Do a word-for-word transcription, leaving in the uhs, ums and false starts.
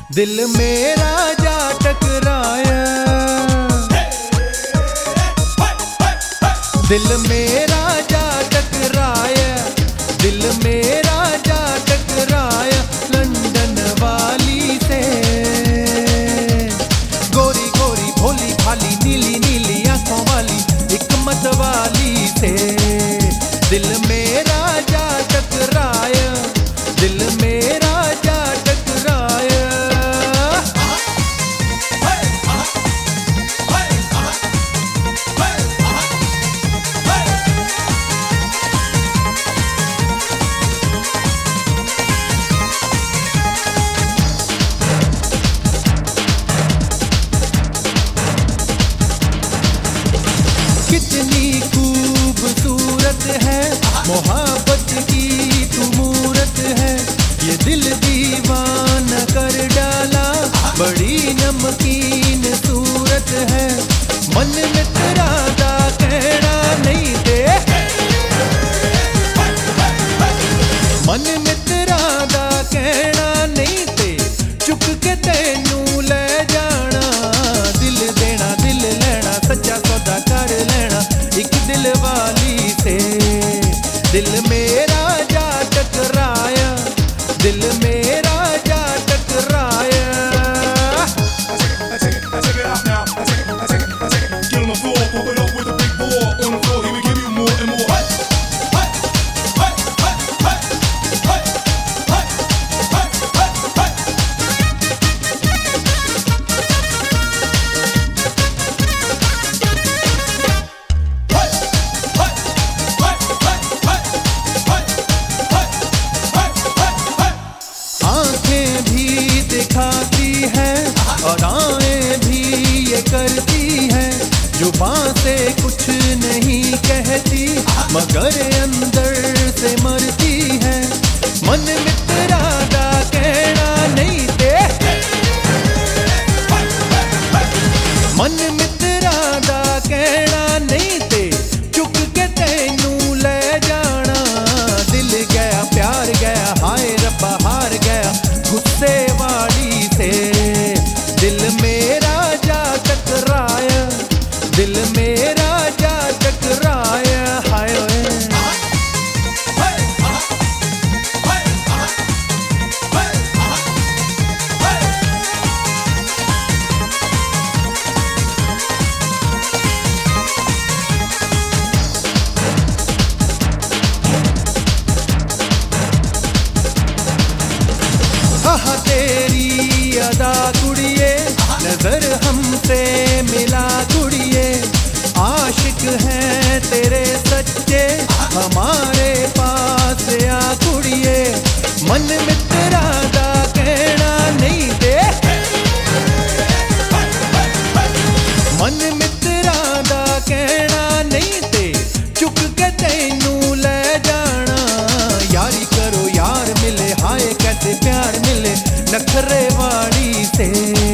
दिल मेरा जा टकराया, दिल मेरा जा टकराया, दिल मेरा जा टकराया लंदन वाली से। गोरी गोरी भोली भाली नीली नीली आंखों वाली एक मत वाली से। दिल मेरा जा टकराया, दिल मेरा जा टकराया। कितनी खूबसूरत है मोहब्बत की तू मूरत है, ये दिल दीवाना कर डाला बड़ी नमकीन सूरत है। मन में तेरा दा कहना नहीं दे, मन में तेरा दा कहना नहीं दे, चुक के तेनू ले जाना। दिल देना दिल लेना सच्चा सौदा कर लेना एक दिल वाली से। दिल मेरा जा टकराया, दिल मेरा जा टकराया। दिखाती है और आएं भी ये करती है, जुबान से कुछ नहीं कहती मगर अंदर से मरती है। मन में तेरा दा कहना नहीं दे, मन में तेरा दा कहना नहीं दे, चुक के तेनू ले जाना। दिल गया प्यार गया हाय रब्बा हार गया गुस्से वाली से। दिल मेरा जा टकराया, दिल मेरा जा टकराया हाय ओए। हाँ तेरी अदा कुड़िए नजर हमसे मिला कुड़िए, आशिक हैं तेरे सच्चे हमारे पास आ कुड़िए। मन में तेरा दा कहना नहीं दे, मन में तेरा दा कहना नहीं दे, चुक के तेनू ले जाना। यारी करो यार मिले हाय कैसे प्यार मिले नखरे वाली से।